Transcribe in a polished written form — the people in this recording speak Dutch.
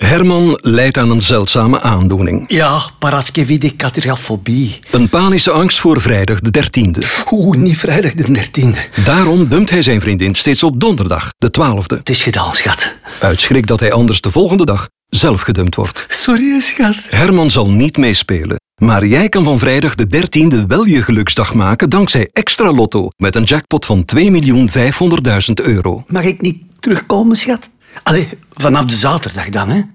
Herman lijdt aan een zeldzame aandoening. Ja, paraskevidekatriafobie. Een panische angst voor vrijdag de 13e. Niet vrijdag de 13e. Daarom dumpt hij zijn vriendin steeds op donderdag, de 12e. Het is gedaan, schat. Uit schrik dat hij anders de volgende dag zelf gedumpt wordt. Sorry, schat. Herman zal niet meespelen. Maar jij kan van vrijdag de 13e wel je geluksdag maken dankzij Extra Lotto met een jackpot van 2.500.000 euro. Mag ik niet terugkomen, schat? Allee, vanaf de zaterdag dan, hè?